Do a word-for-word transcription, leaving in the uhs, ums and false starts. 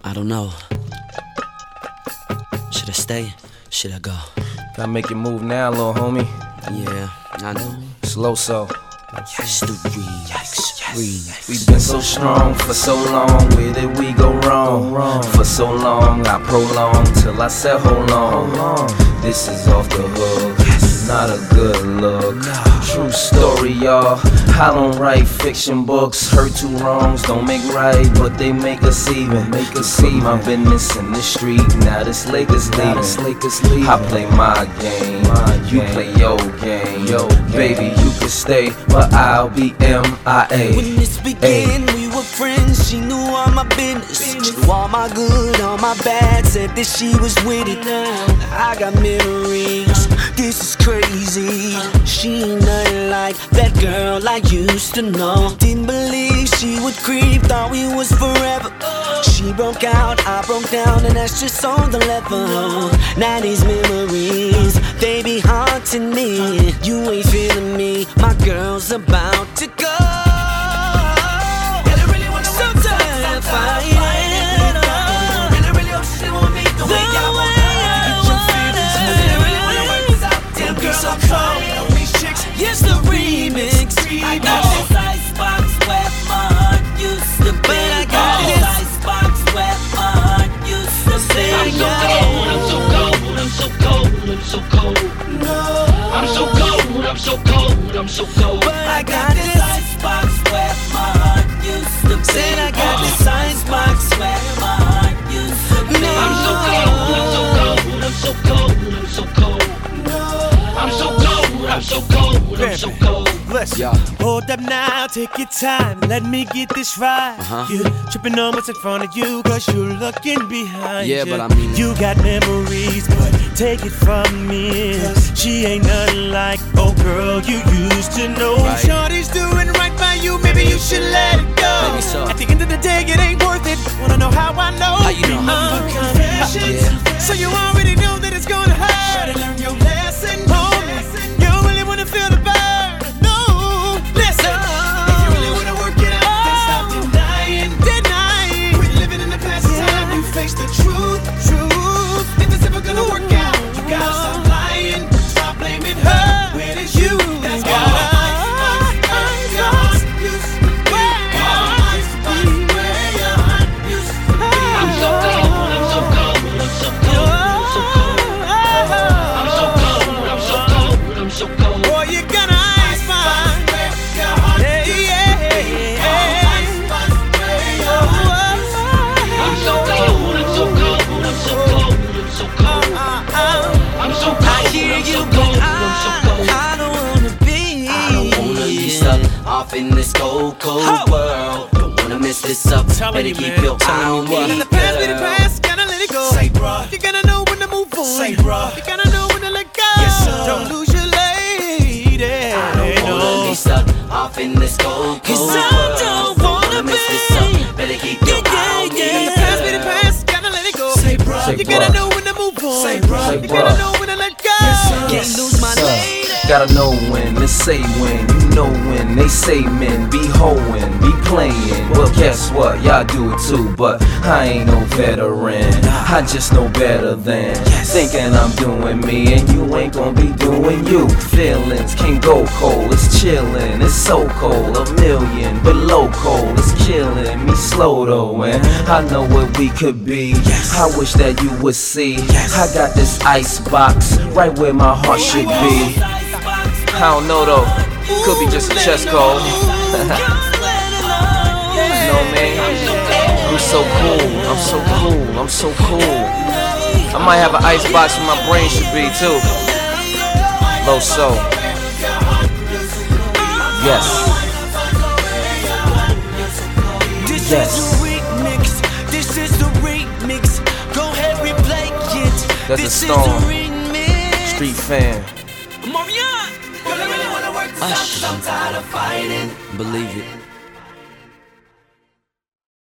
I don't know. Should I stay? Should I go? Gotta make it move now, little homie. Yeah, I know. Slow so. Yes, the remix, remix. We've been so strong for so long. Where did we go wrong? For so long, I prolong till I said hold on. This is off the hook. Not a good look. True story, y'all. I don't write fiction books. Hurt two wrongs don't make right, but they make us even. Make us see my business in the street. Now this Lakers leaving. I play my game. You play your game. Yo, baby, you can stay, but I'll be M I A. When this began, we were friends. She knew all my business. She knew all my good, all my bad. Said that she was with it. I got memories. This is crazy. She ain't nothing like that girl I used to know. Didn't believe she would creep. Thought we was forever. She broke out, I broke down, and that's just on the level. Now these memories, they be haunting me. You ain't feeling me, my girl's about to go. Sometimes I fight it up, and I really hope she want me the way I want her. Get your feelings hurt, I really wanna work this out. Damn girl, so cold. Yes, the remix. I got this icebox where my heart used to be. But I got this icebox where my heart used to be. I'm so cold, I'm so cold, I'm so cold, I'm so cold. No. I'm so cold, I'm so cold, I'm so cold. But I got this icebox where my heart used to be. Said I got this icebox where my heart used to be. I'm so cold, I'm so cold, I'm so cold, I'm so cold. I'm so cold, I'm so cold, I'm so cold. Listen, yeah. Hold up now, take your time, let me get this right. Uh-huh. You tripping on what's in front of you, cause you're looking behind yeah, you. But I mean, you got memories, but take it from me. She ain't nothing like, oh girl, you used to know. Right. Shorty's doing right by you, maybe you should let it go. Maybe so. At the end of the day, it ain't worth it. Wanna know how I know? How you know? Remember confessions, yeah. So you already know that it's gonna hurt. Try to learn your lesson, homie. You don't really wanna feel the burn. No, listen. If you really wanna work it out, then stop denying, denying. Quit living in the past, it's time you face the truth, truth. If it's ever gonna work out, you gotta stop lying. Stop blaming her when it's you that's got her. Off in this cold, cold oh. world. Don't wanna mess this up. Better you, keep man. your eye on me. Let the past be the past, gotta let it go. Say, bruh. You gotta know when to move on. Say, bruh. You gotta know when to let go. Yes, sir. Don't lose your lady. I don't no. wanna be stuck off in this cold, cold world. I don't wanna, wanna mess be. this up. Better keep your yeah, eye on yeah. me. Let the past be the past, gotta let it go. Say, bruh. Say, you bruh. gotta know when to move on. Say, bruh. Say, you bruh. gotta know when to let go. Yes, Can't lose my sir. lady. Gotta know when to say when, you know when they say men be hoeing, be playing. Well, guess what? Y'all do it too, but I ain't no veteran. I just know better than thinking I'm doing me, and you ain't gonna be doing you. Feelings can go cold, it's chillin', it's so cold. A million below cold, it's killing me slow though, and I know what we could be. I wish that you would see. I got this ice box right where my heart should be. I don't know though, could be just a chest cold. You know man, I'm so cool, I'm so cool, I'm so cool. I might have an ice box where my brain should be too. Low so. Yes. Yes. This is the remix. Go ahead, replay it. That's a Storm Street fan. I'm tired of fighting. Believe it.